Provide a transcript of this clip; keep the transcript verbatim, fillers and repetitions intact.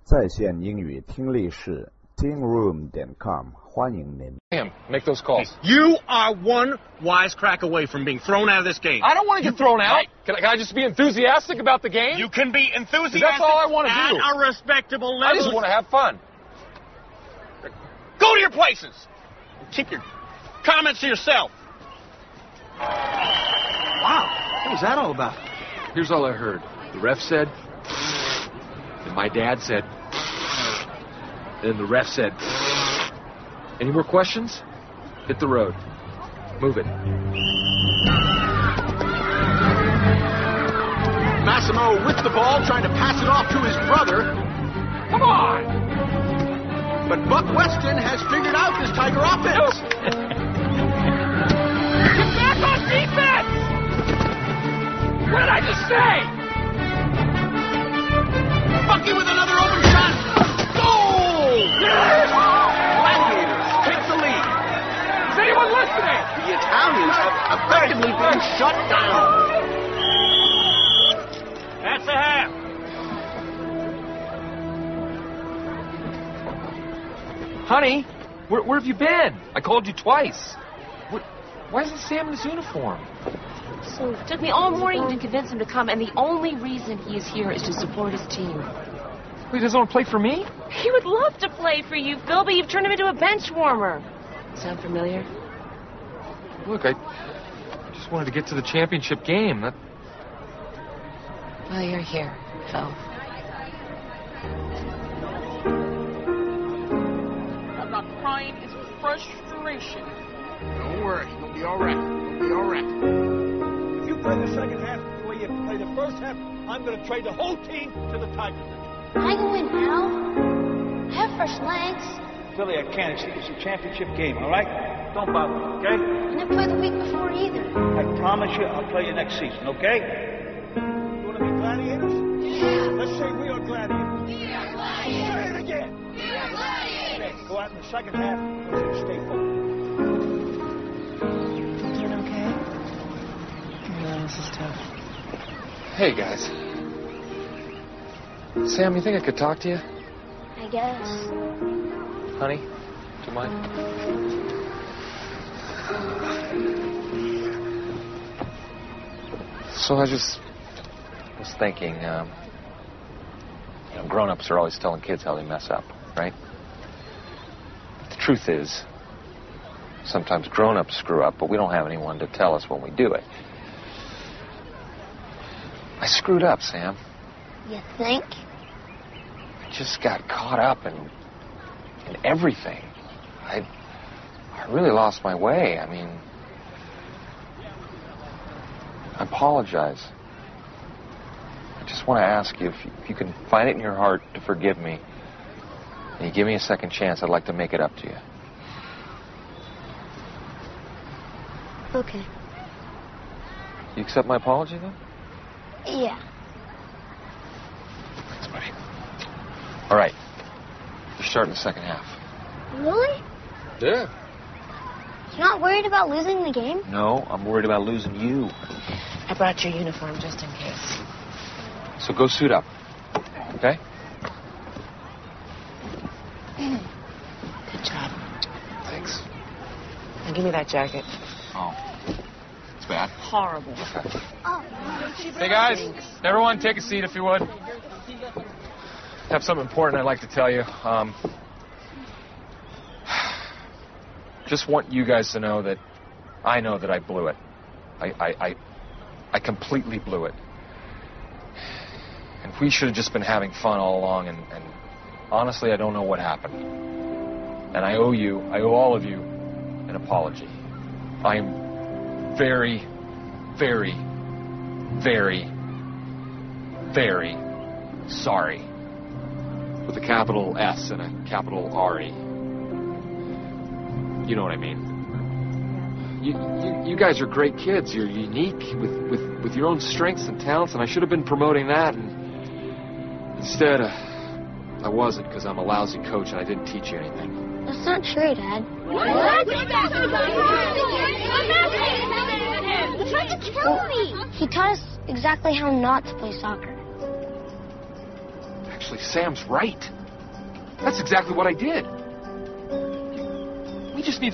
在线英语听力室 teen room 点 com 欢迎您。 Him, make those calls. You are one wisecrack away from being thrown out of this game. I don't want to get thrown out. Can I, can I just be enthusiastic about the game? You can be enthusiastic. That's all I want to at do. a respectable I level. just want to have fun. Go to your places. Keep your comments to yourself. Wow, what was that all about? Here's all I heard. The ref said, and my dad said, and the ref said, any more questions? Hit the road. Move it. Massimo with the ball, trying to pass it off to his brother. Come on! But Buck Weston has figured out this Tiger offense. Get back on defense! What did I just say? Bucky with another open shot. Goal! Yes! Gladiators take the lead. Is anyone listening? The Italians have effectively been shut down. That's a half. Honey, where, where have you been? I called you twice. What, why isn't Sam in his uniform? So it took me all morning to convince him to come, and the only reason he is here is to support his team. He doesn't want to play for me? He would love to play for you, Phil, but you've turned him into a bench warmer. Sound familiar? Look, I just wanted to get to the championship game. That... Well, you're here, Phil. I'm not crying, it's frustration. Don't worry, you'll be all right. You'll be all right. If you play the second half the way you play the first half, I'm going to trade the whole team to the Tigers. I can win now. I have fresh legs. Philly, I can't. It's, it's a championship game, all right? Don't bother me, okay? I didn't play the week before either. I promise you I'll play you next season, okay? You want to be gladiators? Yeah. Let's say we are gladiators. We are gladiators. Say it again. We are gladiators. Okay, go out in the second half and stay focused. Doing okay? No, this is tough. Hey, guys. Sam, you think I could talk to you? I guess. Honey, do you mind? So I just was thinking, um, you know, grown-ups are always telling kids how they mess up, right? The truth is, sometimes grown-ups screw up, but we don't have anyone to tell us when we do it. I screwed up, Sam. You think? I just got caught up in, in everything. I, I really lost my way. I mean, I apologize. I just want to ask you if, you if you can find it in your heart to forgive me, and you give me a second chance, I'd like to make it up to you. Okay. You accept my apology, then? Yeah. Thanks, buddy. All right. You're starting the second half. Really? Yeah. You're not worried about losing the game? No, I'm worried about losing you. I brought your uniform just in case. So go suit up, okay? Good job. Thanks. Now give me that jacket. Oh. It's bad. Horrible. Oh. Hey, guys. Everyone, take a seat if you would. Have something important I'd like to tell you. Um, just want you guys to know that I know that I blew it. I, I, I, I completely blew it. And we should have just been having fun all along, and, and honestly, I don't know what happened. And I owe you, I owe all of you, an apology. I am very, very, very, very sorry. With a capital S and a capital R E. You know what I mean. You, you, you guys are great kids. You're unique with, with, with your own strengths and talents, and I should have been promoting that, and instead, uh, I wasn't, because I'm a lousy coach and I didn't teach you anything. That's not true, Dad. What? He tried to kill me. He taught us exactly how not to play soccer. Actually, Sam's right. That's exactly what I did. We just need to